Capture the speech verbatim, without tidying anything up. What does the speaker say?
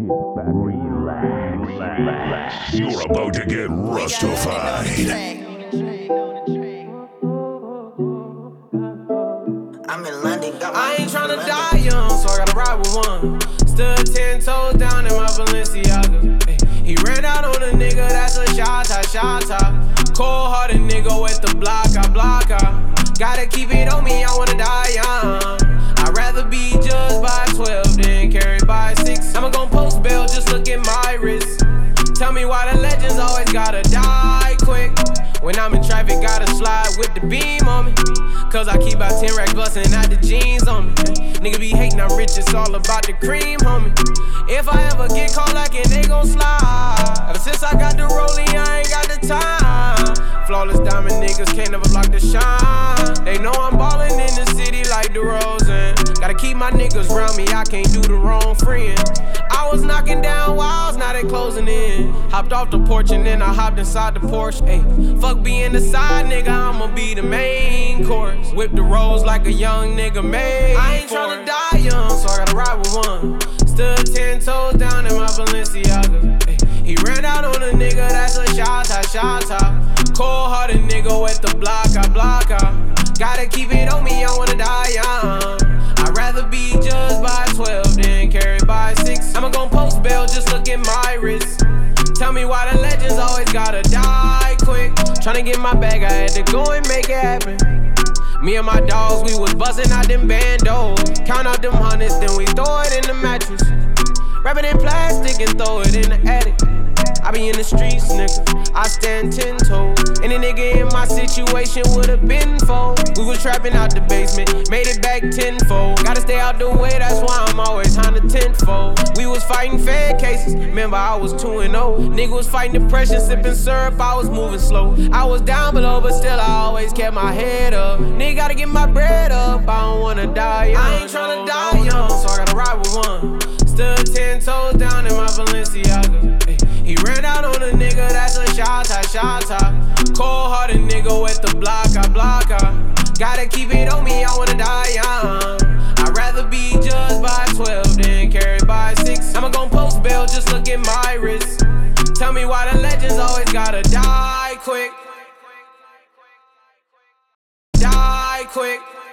Relax. You're about to get Rustified. I'm in London, got my I ain't tryna die young, so I gotta ride with one. Stood ten toes down in my Balenciaga. Ay, he ran out on a nigga, that's a shot top, shot top. Cold hearted nigga with the block, I block out. Gotta keep it on me, I wanna die young. I'd rather be judged by twelve than carried by six. I'ma gon' post bail, just look at my wrist. Tell me why the legends always gotta die quick. When I'm in traffic, gotta slide with the beam on me. Cause I keep out ten racks bustin' out the jeans on me. Nigga be hatin', I'm rich, it's all about the cream, homie. If I ever get caught lacking, they gon' slide. Ever since I got the rollie, I ain't got the time. Flawless diamond niggas can't never block the shine. They know I'm ballin' in the city like DeRozan. Gotta keep my niggas round me, I can't do the wrong friend. I was knocking down walls, now they closing in. Hopped off the porch and then I hopped inside the Porsche. Ayy, fuck being the side nigga, I'ma be the main course. Whip the rolls like a young nigga made. I ain't tryna die young, so I gotta ride with one. Stood ten toes down in my Balenciaga. Ay, he ran out on a nigga, that's a shot top, shot top. Cold hearted nigga with the block, I block out. Gotta keep it on me, I wanna die young. I'd rather be judged by twelve than carried by six. I'ma gon' post bail, just look at my wrist. Tell me why the legends always gotta die quick. Tryna get my bag, I had to go and make it happen. Me and my dogs, we was buzzing out them bandos. Count out them hundreds, then we throw it in the mattress. Wrap it in plastic and throw it in the attic. I be in the streets, nigga, I stand ten toes. Any nigga in my situation would've been fold. We was trapping out the basement, made it back tenfold. Gotta stay out the way, that's why I'm always on the tenfold. We was fighting fed cases, remember I was two and oh. Nigga was fighting depression, sipping syrup, I was moving slow. I was down below, but still I always kept my head up. Nigga gotta get my bread up, I don't wanna die young. I ain't tryna die young, so I gotta ride with one. Stood ten toes down in my Balenciaga. Ay, he ran out on a nigga, that's a shot top, shot top. Cold hearted nigga with the block, I block out. Gotta keep it on me, I wanna die young. I'd rather be judged by twelve than carried by six. I'ma gon' post bail, just look at my wrist. Tell me why the legends always gotta die quick. Die quick.